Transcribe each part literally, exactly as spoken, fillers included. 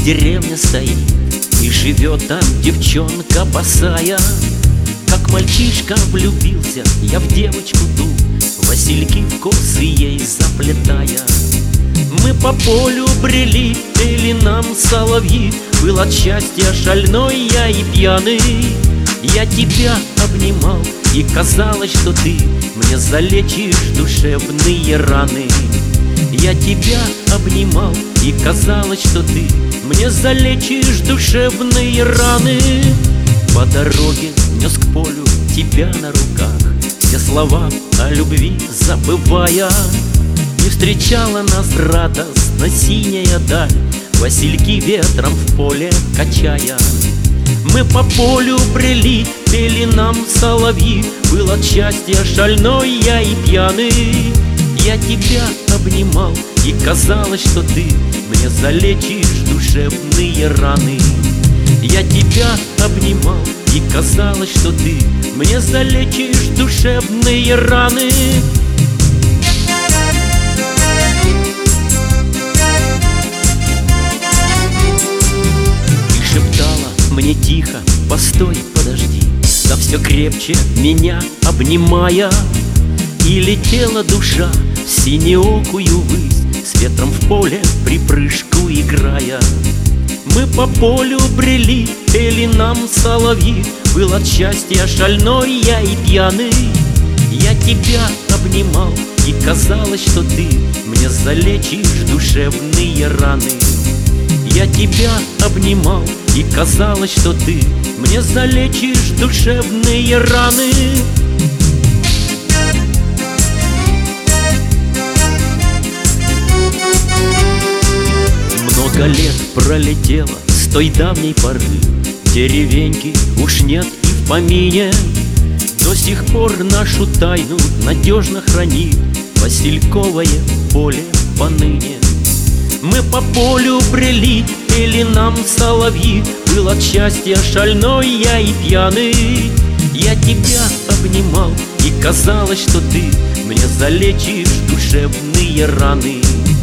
деревня стоит, и живет там девчонка босая. Как мальчишка влюбился я в девочку ту, васильки в косы ей заплетая. Мы по полю брели, пели нам соловьи, был от счастья шальной я и пьяный. Я тебя обнимал, и казалось, что ты мне залечишь душевные раны. Я тебя обнимал, и казалось, что ты мне залечишь душевные раны. По дороге нес к полю тебя на руках, все слова о любви забывая. Не встречала нас радостно синяя даль, васильки ветром в поле качая. Мы по полю брели, пели нам соловьи, был от счастья шальной я и пьяный. Я тебя обнимал, и казалось, что ты мне залечишь душевные раны. Я тебя обнимал, и казалось, что ты мне залечишь душевные раны. И шептала мне тихо: постой, подожди, да все крепче меня обнимая. И летела душа в синеокую высь, с ветром в поле припрыжку играя. Мы по полю брели, пели нам соловьи, был от счастья шальной я и пьяный. Я тебя обнимал, и казалось, что ты мне залечишь душевные раны. Я тебя обнимал, и казалось, что ты мне залечишь душевные раны. Много лет пролетело с той давней поры, деревеньки уж нет и в помине. До сих пор нашу тайну надежно хранит васильковое поле поныне. Мы по полю брели, пели нам соловьи, был от счастья шальной я и пьяный. Я тебя обнимал, и казалось, что ты мне залечишь душевные раны.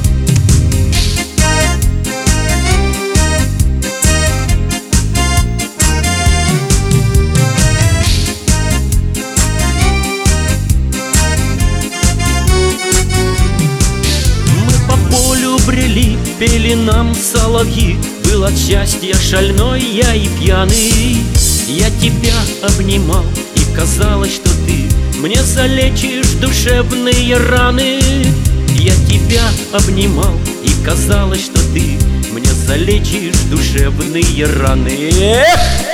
Брели, пели нам соловьи, был от счастья шальной я и пьяный. Я тебя обнимал, и казалось, что ты мне залечишь душевные раны. Я тебя обнимал, и казалось, что ты мне залечишь душевные раны. Эх!